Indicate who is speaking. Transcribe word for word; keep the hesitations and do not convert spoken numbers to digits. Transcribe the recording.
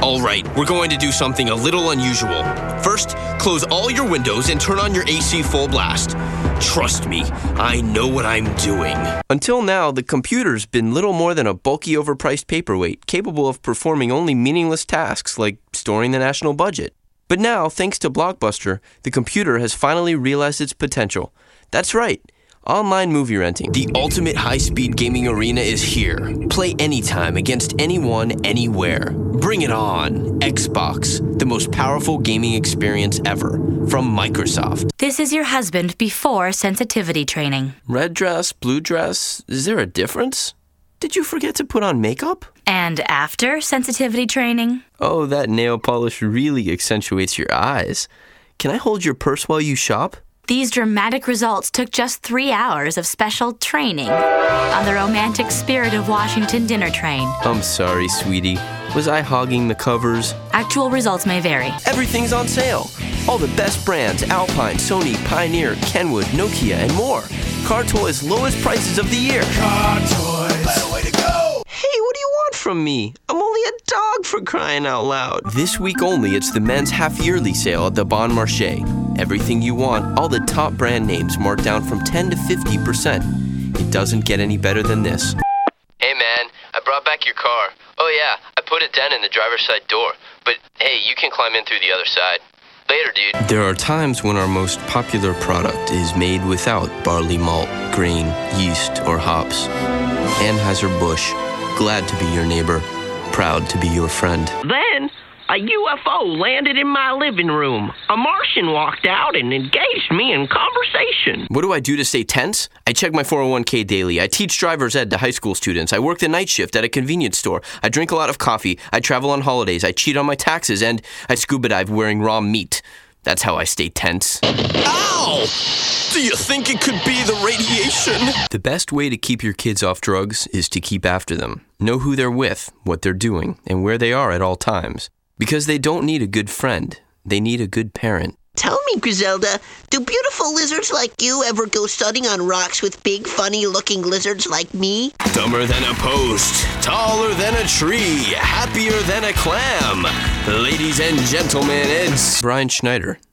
Speaker 1: All right, we're going to do something a little unusual. First, close all your windows and turn on your A C full blast. Trust me, I know what I'm doing. Until now, the computer's been little more than a bulky, overpriced paperweight, capable of performing only meaningless tasks like storing the national budget. But now, thanks to Blockbuster, the computer has finally realized its potential. That's right. Online movie renting. The ultimate high-speed gaming arena is here. Play anytime against anyone, anywhere. Bring it on. Xbox, the most powerful gaming experience ever. From Microsoft.
Speaker 2: This is your husband before sensitivity training.
Speaker 1: Red dress, blue dress, is there a difference? Did you forget to put on makeup?
Speaker 2: And after sensitivity training?
Speaker 1: Oh, that nail polish really accentuates your eyes. Can I hold your purse while you shop?
Speaker 2: These dramatic results took just three hours of special training on the romantic Spirit of Washington dinner train.
Speaker 1: I'm sorry, sweetie. Was I hogging the covers?
Speaker 2: Actual results may vary.
Speaker 1: Everything's on sale. All the best brands, Alpine, Sony, Pioneer, Kenwood, Nokia, and more. Car Toys' lowest prices of the year.
Speaker 3: Car Toys. Better way to go.
Speaker 1: Hey, what do you want from me? I'm only a dog, for crying out loud. This week only, it's the men's half-yearly sale at the Bon Marché. Everything you want, all the top brand names marked down from ten to fifty percent. It doesn't get any better than this. Hey man, I brought back your car. Oh yeah, I put a dent in the driver's side door. But hey, you can climb in through the other side. Later, dude. There are times when our most popular product is made without barley malt, grain, yeast, or hops. Anheuser-Busch, glad to be your neighbor, proud to be your friend.
Speaker 4: Then, a U F O landed in my living room. A Martian walked out and engaged me in conversation.
Speaker 1: What do I do to stay tense? I check my four oh one k daily. I teach driver's ed to high school students. I work the night shift at a convenience store. I drink a lot of coffee. I travel on holidays. I cheat on my taxes. And I scuba dive wearing raw meat. That's how I stay tense. Ow! Do you think it could be the radiation? The best way to keep your kids off drugs is to keep after them. Know who they're with, what they're doing, and where they are at all times. Because they don't need a good friend. They need a good parent.
Speaker 5: Tell me, Griselda, do beautiful lizards like you ever go sledding on rocks with big, funny-looking lizards like me?
Speaker 1: Dumber than a post, taller than a tree, happier than a clam. Ladies and gentlemen, it's Brian Schneider.